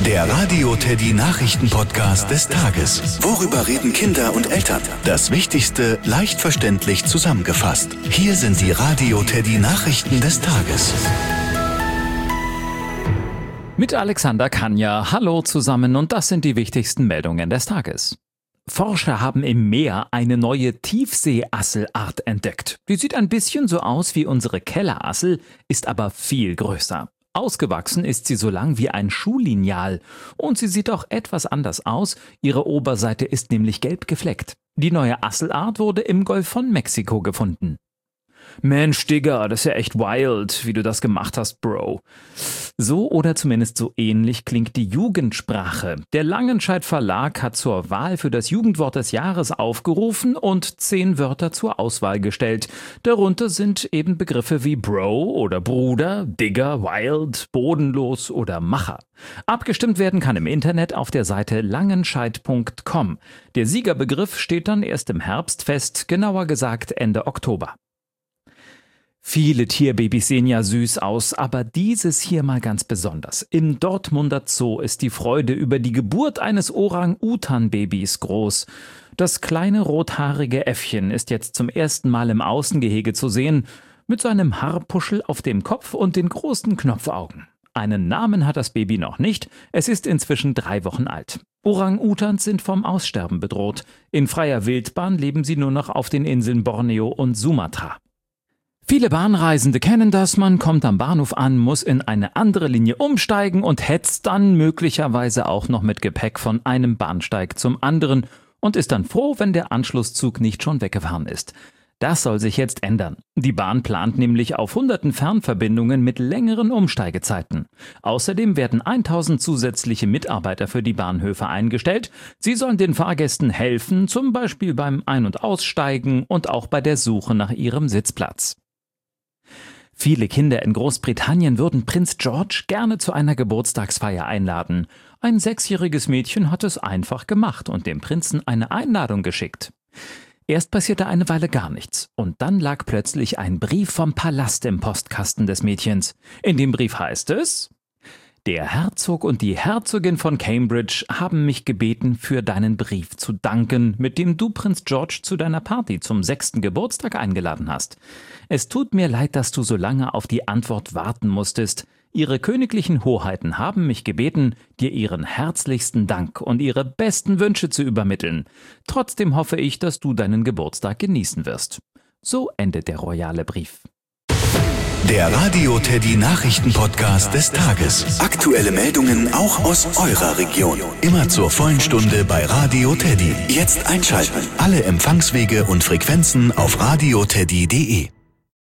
Der Radio Teddy Nachrichten-Podcast des Tages. Worüber reden Kinder und Eltern? Das Wichtigste leicht verständlich zusammengefasst. Hier sind die Radio Teddy Nachrichten des Tages. Mit Alexander Kanja. Hallo zusammen und das sind die wichtigsten Meldungen des Tages. Forscher haben im Meer eine neue Tiefseeasselart entdeckt. Die sieht ein bisschen so aus wie unsere Kellerassel, ist aber viel größer. Ausgewachsen ist sie so lang wie ein Schuhlineal und sie sieht auch etwas anders aus, ihre Oberseite ist nämlich gelb gefleckt. Die neue Asselart wurde im Golf von Mexiko gefunden. Mensch, Digga, das ist ja echt wild, wie du das gemacht hast, Bro. So oder zumindest so ähnlich klingt die Jugendsprache. Der Langenscheidt Verlag hat zur Wahl für das Jugendwort des Jahres aufgerufen und 10 Wörter zur Auswahl gestellt. Darunter sind eben Begriffe wie Bro oder Bruder, Digger, Wild, bodenlos oder Macher. Abgestimmt werden kann im Internet auf der Seite langenscheidt.com. Der Siegerbegriff steht dann erst im Herbst fest, genauer gesagt Ende Oktober. Viele Tierbabys sehen ja süß aus, aber dieses hier mal ganz besonders. Im Dortmunder Zoo ist die Freude über die Geburt eines Orang-Utan-Babys groß. Das kleine rothaarige Äffchen ist jetzt zum ersten Mal im Außengehege zu sehen, mit seinem Haarpuschel auf dem Kopf und den großen Knopfaugen. Einen Namen hat das Baby noch nicht, es ist inzwischen 3 Wochen alt. Orang-Utans sind vom Aussterben bedroht. In freier Wildbahn leben sie nur noch auf den Inseln Borneo und Sumatra. Viele Bahnreisende kennen das, man kommt am Bahnhof an, muss in eine andere Linie umsteigen und hetzt dann möglicherweise auch noch mit Gepäck von einem Bahnsteig zum anderen und ist dann froh, wenn der Anschlusszug nicht schon weggefahren ist. Das soll sich jetzt ändern. Die Bahn plant nämlich auf hunderten Fernverbindungen mit längeren Umsteigezeiten. Außerdem werden 1000 zusätzliche Mitarbeiter für die Bahnhöfe eingestellt. Sie sollen den Fahrgästen helfen, zum Beispiel beim Ein- und Aussteigen und auch bei der Suche nach ihrem Sitzplatz. Viele Kinder in Großbritannien würden Prinz George gerne zu einer Geburtstagsfeier einladen. Ein 6-jähriges Mädchen hat es einfach gemacht und dem Prinzen eine Einladung geschickt. Erst passierte eine Weile gar nichts und dann lag plötzlich ein Brief vom Palast im Postkasten des Mädchens. In dem Brief heißt es: Der Herzog und die Herzogin von Cambridge haben mich gebeten, für deinen Brief zu danken, mit dem du Prinz George zu deiner Party zum 6. Geburtstag eingeladen hast. Es tut mir leid, dass du so lange auf die Antwort warten musstest. Ihre königlichen Hoheiten haben mich gebeten, dir ihren herzlichsten Dank und ihre besten Wünsche zu übermitteln. Trotzdem hoffe ich, dass du deinen Geburtstag genießen wirst. So endet der royale Brief. Der Radio Teddy Nachrichten-Podcast des Tages. Aktuelle Meldungen auch aus eurer Region. Immer zur vollen Stunde bei Radio Teddy. Jetzt einschalten. Alle Empfangswege und Frequenzen auf radioteddy.de.